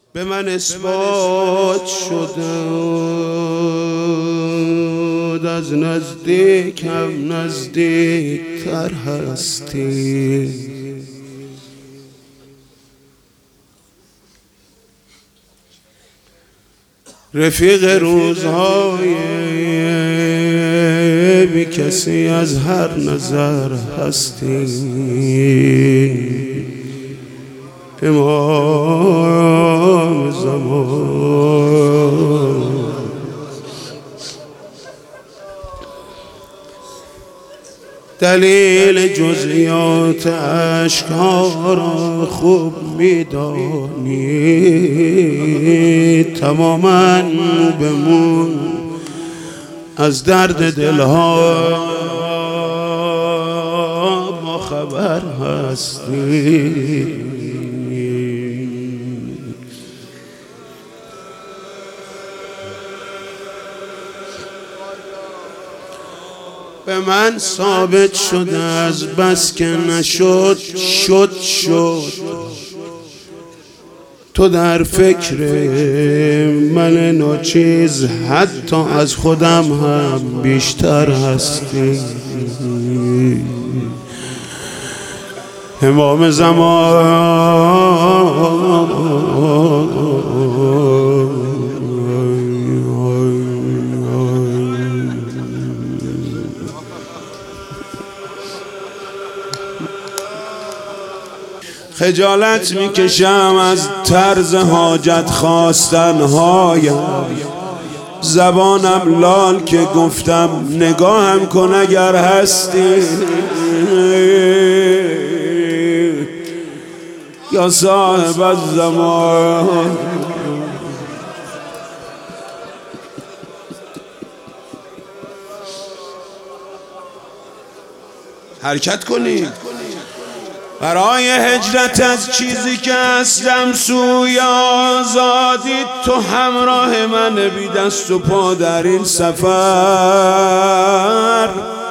به من اثبات شده از نزدیکم نزدیکتر هستی. رفیق روزهای بی کسی از هر نظر هستی. امام زمان دلیل جزئیات اشک‌ها را خوب می‌دانی. تماماً به مو از درد دلها با خبر هستی. به من ثابت شده از بس که نشد شد تو در فکر من ناچیز حتی از خودم هم بیشتر هستی. امام زمان خجالت میکشم از طرز حاجت خواستنهایم. زبانم لال که گفتم نگاهم کن اگر هستی. یا صاحب الزمان حرکت کنی برای هجرت از چیزی که هستم سوی آزادی. تو همراه من بی دست و پا در این سفر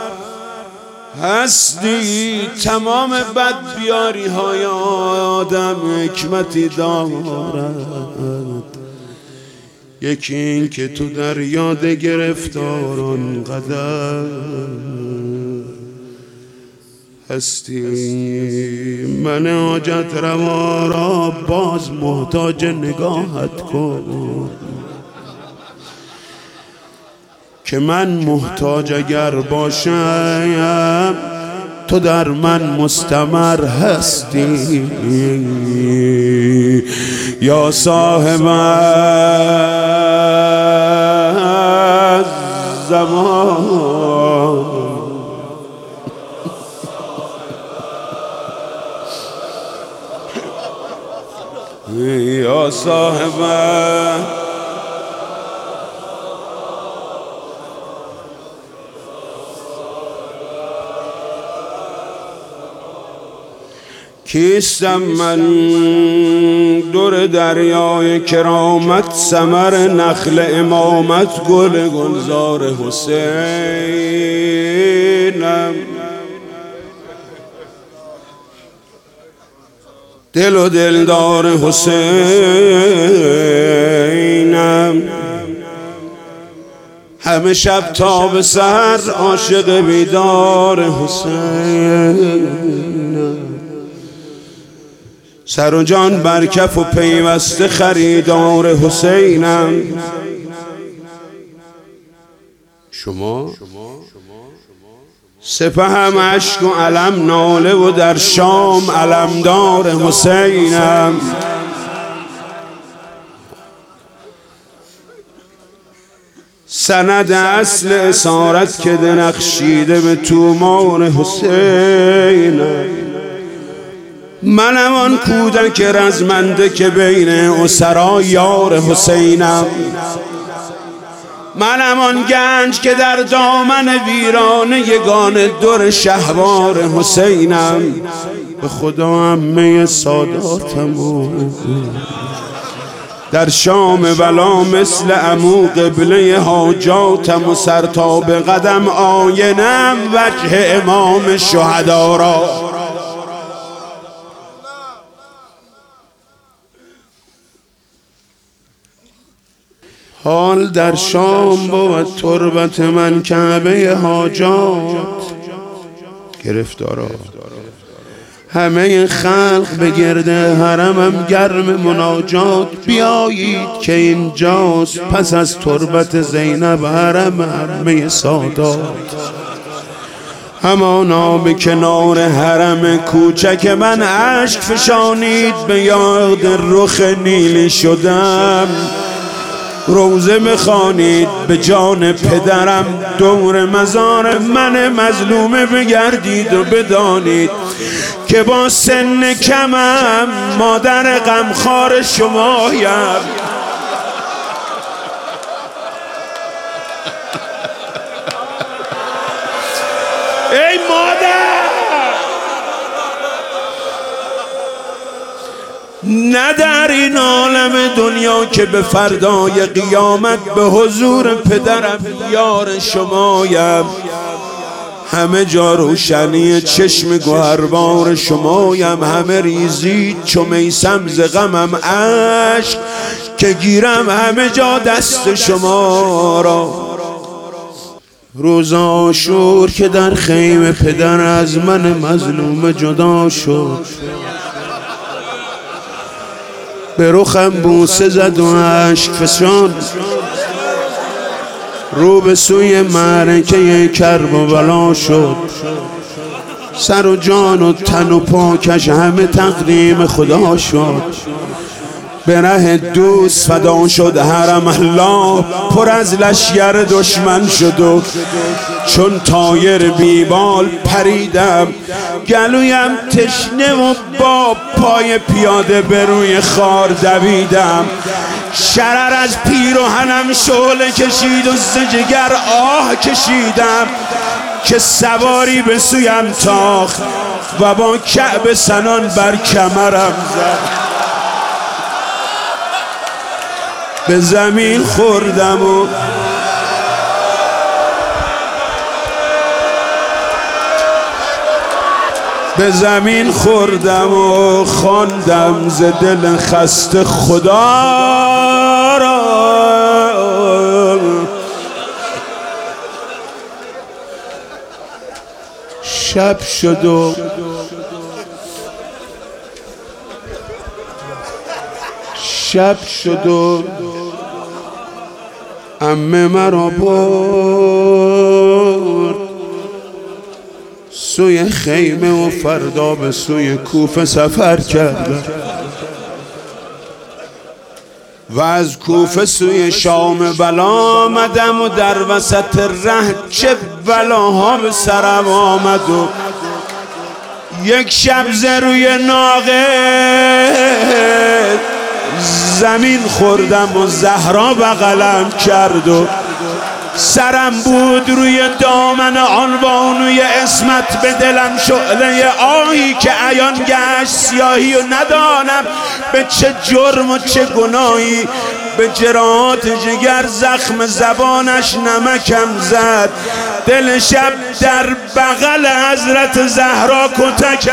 هستی. تمام بدبیاری های آدم حکمتی دارد. یکی این که تو در یاد گرفتاران قدر هستی. من حاجت روا را باز محتاج نگاهت کن که من محتاج اگر باشم تو در من مستمر هستی. یا صاحب الزمان یا صاحب کیستم من دور دریای کرامت ثمر نخل امامت گل گلزار حسینم. دل و دلدار حسینم. همه شب تا به سحر عاشق بیدار حسینم. سر و جان بر کف و پیوسته خریدار حسینم. شما سپهم عشق و علم ناله و در شام علمدار حسینم. سند اصل اسارت که درخشیده به تومار حسینم. منم آن کودک رزمنده که بین اسرا یار حسینم. منم آن گنج که در دامن ویرانه یگان در شهوار حسینم. به خدا عمه ساداتم در شام ولا مثل عمو قبله حاجاتم و سر تا به قدم آینم وجه امام شهدا را. حال در شام بود تربت من کعبه حاجات گرفتارا، همه خلق به گرد حرمم گرم مناجات. بیایید که اینجاست پس از تربت زینب حرم همه سادات. همانا به کنار حرم کوچک من اشک فشانید، به یاد رخ نیلی شدم. روزه بخوانید به جان پدرم، دور مزار من مظلومه بگردید و بدانید که با سن کمم مادر غمخوار شمایم. ای مادر، نه در این عالم دنیا که به فردای قیامت به حضور پدرم یار شمایم. همه جا روشنی چشم گوهربار شمایم. همه ریزید چو میثم ز غمم اشک که گیرم همه جا دست شما را. روز عاشور که در خیمه پدر از من مظلوم جدا شد، به رخم بوسه زد و اشک فشان. رو به سوی معرکه کرب و بلا شد، سر و جان و تن و پاکش همه تقدیم خدا شد. به ره دوست فدا شد حرم الله، پر از لشگر دشمن شد و چون طایر بیبال پریدم. گلویم تشنه و با پای پیاده به روی خار دویدم. شرر از پیراهنم شعله کشید و ز جگر آه کشیدم که سواری به سویم تاخت و با کعب سنان بر کمرم زد. به زمین خوردم و به زمین خوردم و خواندم ز دل خسته خدا را. شب شد و عمه مرا برد سوی خیمه و فردا به سوی کوفه سفر کردم و از کوفه سوی شام بلا آمدم و در وسط ره چه بلاها به سرم آمد و یک شب ز روی ناقه زمین خوردم و زهرا بغلم کرد و سرم بود روی دامن آن بانوی عصمت. به دلم شعله آهی که عیان گشت سیاهی و ندانم به چه جرم و چه گناهی. به جراحات جگر زخم زبانش نمکم زد. دل شب در بغل حضرت زهرا کتکم.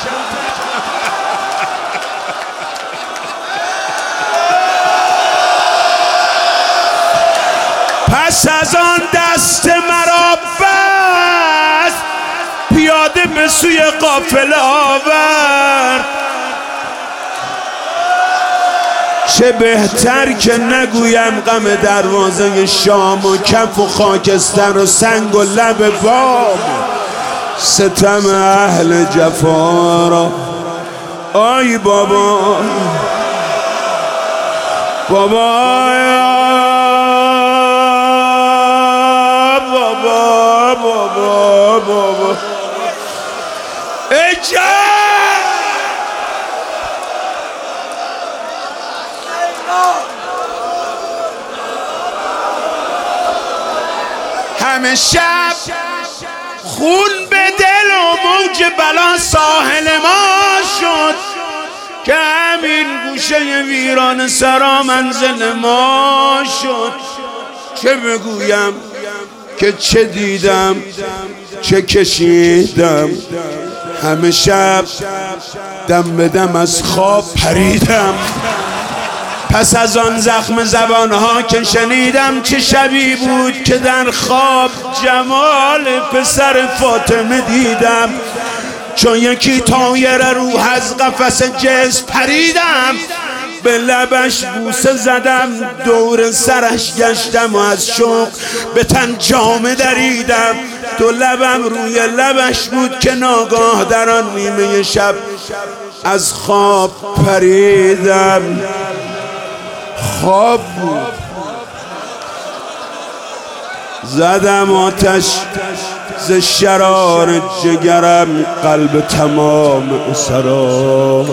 پس از آن دست مرا بست پیاده به سوی قافله آورد. چه بهتر که نگویم غم دروازه شام و کف و خاکستر و سنگ و لب بام ستم اهل جفا را. آی بابا بابا بابا ای جان همه شب خون به دل و موج بلا ساحل ما شد که همین گوشه ویران سرا منزل ما شد. چه بگویم که چه دیدم چه کشیدم. همه شب دم به دم از خواب پس از آن زخم زبانها که شنیدم چه شبی بود که در خواب جمال پسر فاطمه دیدم. چون یکی طایر روح از قفس جسم پریدم، به لبش بوسه زدم، دور سرش گشتم و از شوق به تن جامه دریدم. دو لبم روی لبش بود که ناگاه در آن نیمه شب از خواب پریدم. خواب بود. زدم آتش ز شرار جگرم، قلب تمام سرا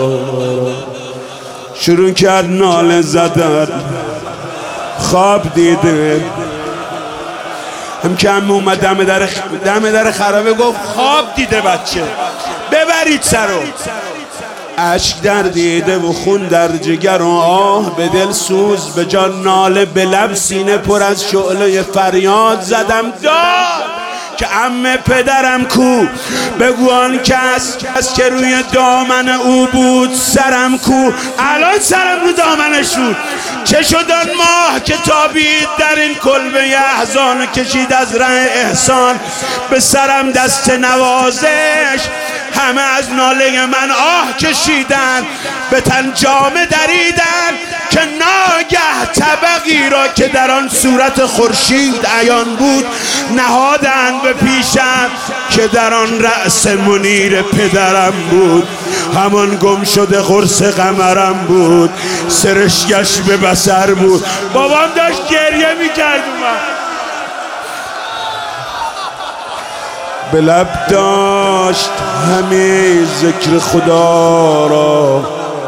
شروع کرد ناله زدن. خواب دیده. هم که هم اومد دم در خرابه گفت خواب دیده بچه، ببرید سرو. اشک در دیده و خون در جگر و آه به دل سوز، به جان ناله، به لب سینه پر از شعله فریاد زدم داد که عمه پدرم کو، بگو آن کس که روی دامن او بود سرم کو. الان سرم رو دامنش بود. چه شد آن ماه که تابید در این کلبه احزان، کشید از ره احسان به سرم دست نوازش. همه از ناله من آه کشیدن، به تن جامه دریدن که ناگه طبقی را که در آن صورت خورشید عیان بود نهادند به پیشم که در آن رأس منیر پدرم بود. همان گم شده قرص قمرم بود، سرشگش به بصر بود. بابام داشت گریه میکرد. به لب داشت همه ذکر خدا را،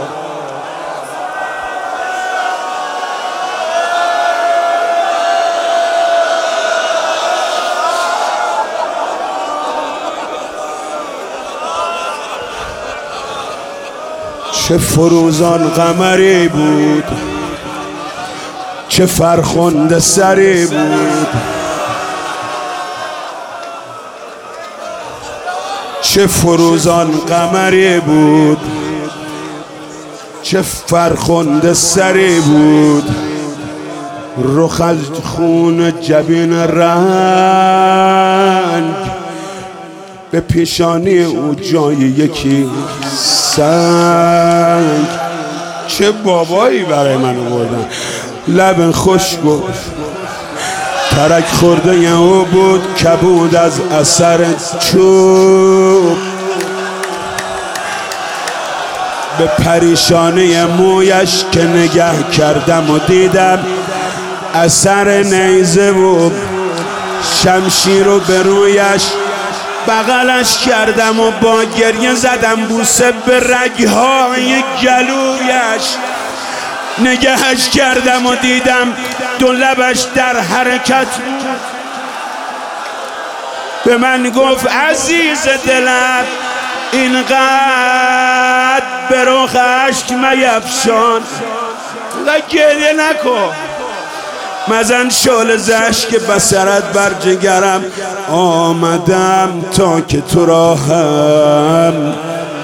چه فروزان قمری بود، چه فرخنده سری بود، چه فروزان قمری بود، چه فرخنده سری بود. رخ از خون جبین رنگ، به پیشانی او جای یکی سنگ. چه بابایی برای من آوردن. لب خشک و ترک خورده او بود، کبود از اثر چوب. به پریشانی مویش که نگه کردم و دیدم اثر نیزه و شمشیر رو به رویش بغلش کردم و با گریه زدم بوسه به رگهای گلویش. نگهش کردم و دیدم دو لبش در حرکت بود. به من گفت عزیز دلم اینقدر به رخ اشک میفشان، و گریه نکن. مزن شعله ز اشک بصرت بر جگرم، آمدم تا که تو را هم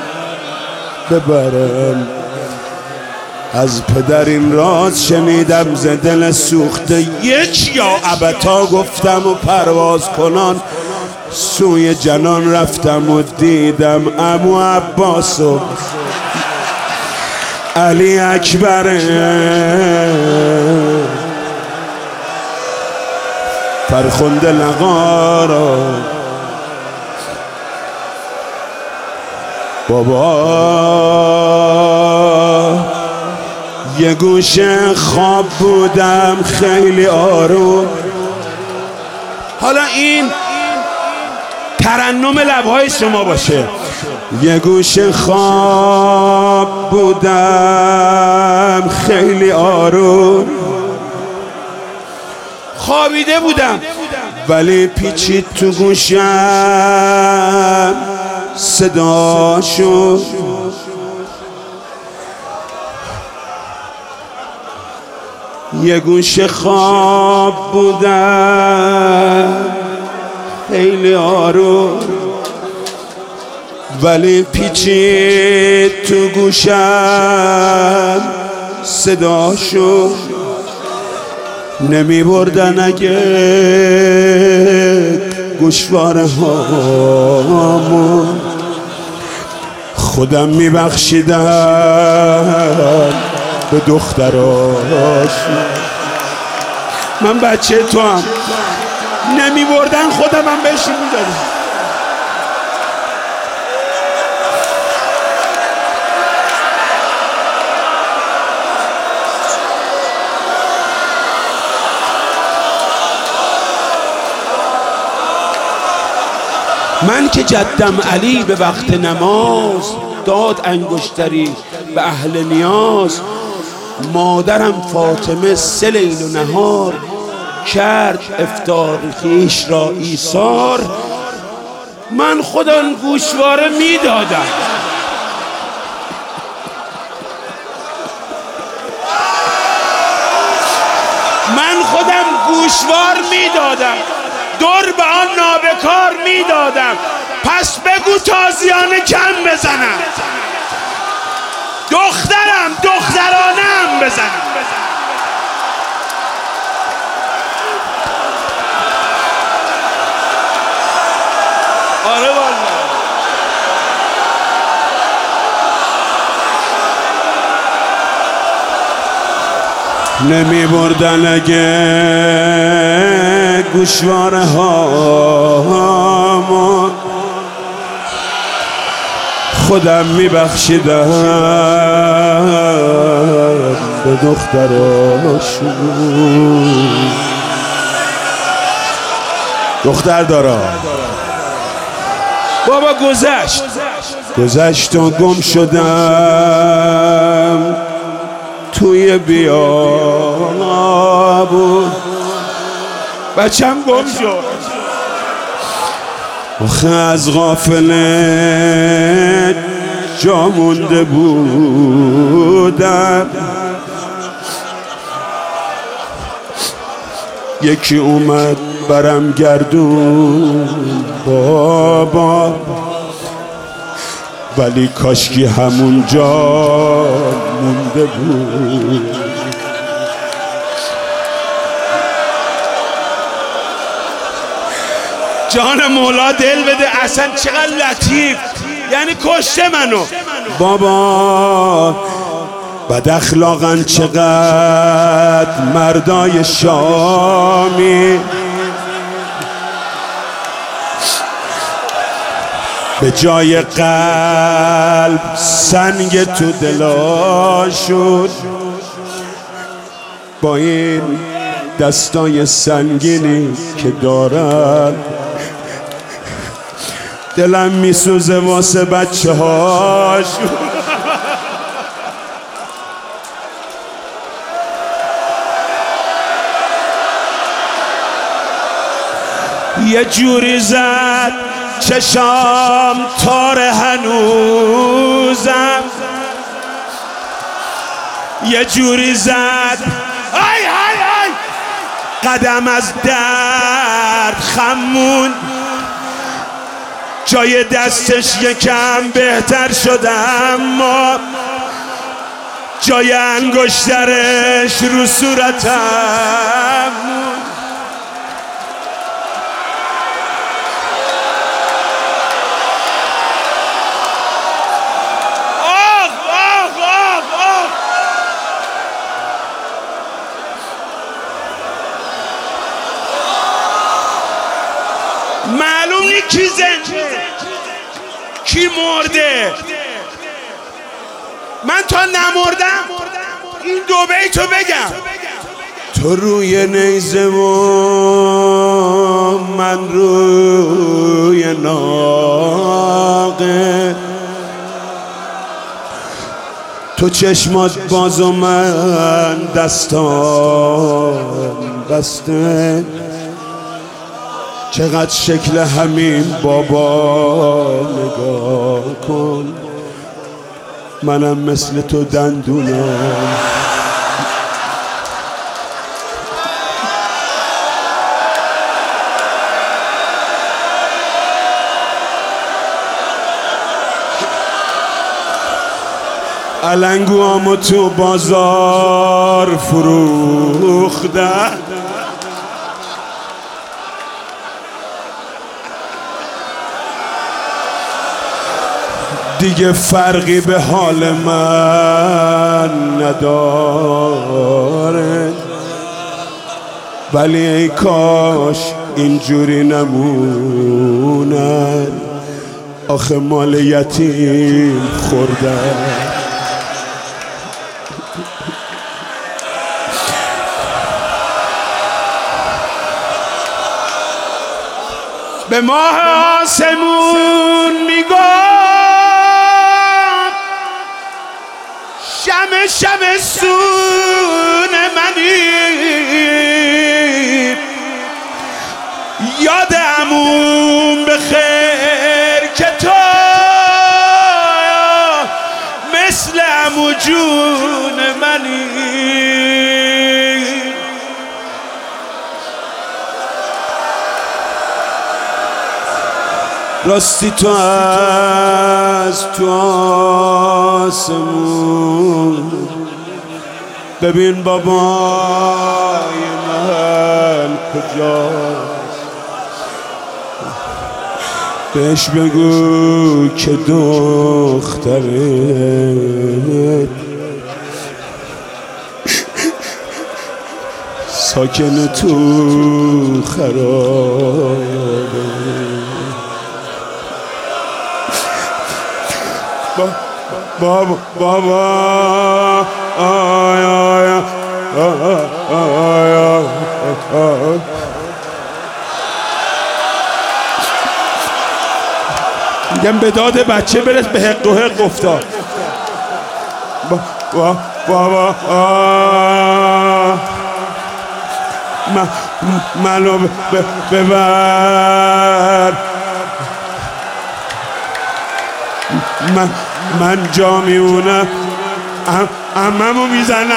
ببرم. از پدر این راز شنیدم ز دل سوخته، یک یا ابتا گفتم و پرواز کنان سوی جنان رفتم و دیدم عمو عباس و علی اکبر فرخنده لقا را. بابا یه گوشه خواب بودم خیلی آروم. حالا این ترنم لبهای شما باشه. یه گوشه خواب بودم خیلی آروم، خوابیده بودم ولی پیچید تو گوشم صدا شد. یه گوشه خواب بودم خیلی آروم ولی پیچید تو گوشم صداشو نمی بردن اگه گوشواره هامون خودم می بخشیدم به دختراش. من بچه تو هم نمی بردن خودم هم بهشون می دادم. من که جدم علی به وقت نماز داد انگشتری به اهل نیاز، مادرم فاطمه 3 لیل و نهار کرد افطار خویش را ایثار. من خودم گوشواره میدادم. من خودم گوشوار میدادم، دور به آن نابکار میدادم. پس بگو تازیانه کم بزنم، دخترانه هم بزنم. آره والله. نمی بردن اگه گوشواره هامون خودم می بخشیدم به دختراشون. دختر دارم بابا گذشت و گم شدم توی بیابون. بچم گم شد آخه از غافله جا مونده بودم. یکی اومد برم گردون بابا، ولی کاشکی همون جا مونده بود. جان مولا دل بده، اصلا چقدر لطیف، یعنی کشته منو بابا. بد اخلاقن چقدر مردای شامی، به جای قلب سنگ تو دلاشون. با این دستای سنگینی که دارن دلم میسوزه واسه بچه هاشون. یه جوری زد چشام تار هنوزم، یه جوری زد آی آی آی قدم از درد خمون. جای دستش یکم بهتر شده اما جای انگشترش رو صورتم. معلوم نی کی زنده کی مرده. من تا نمردم این 2 بیتو بگم. تو روی نیزه و من روی ناقه، تو چشمات باز و من دستان بسته. چقدر شکل همین بابا نگاه کن، منم مثل تو دندونم. بلنگوامو تو بازار فروختن، دیگه فرقی به حال من نداره، ولی ای کاش اینجوری نمونن، آخه مال یتیم خوردن. به ماه آسمون میگم شمع سون منی، یاد عموم بخیر که تو مثل عمو جون منی. راستی تو از تو آسمون ببین بابای من کجاست، بهش بگو که دخترت ساکن تو خرابه. بابا آی آی آی میگم به داد بچه برس، به حق و حق افتاد. بابا منو ببر، من جا میونم عممو میزنم.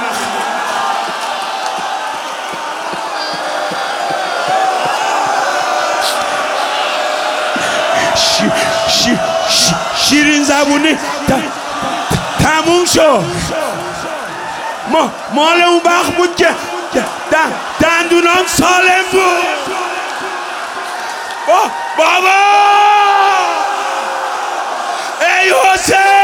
شیرین زبونی تموم شد. مال اون وقت بود که دندونام سالم بود. بابا ای حسین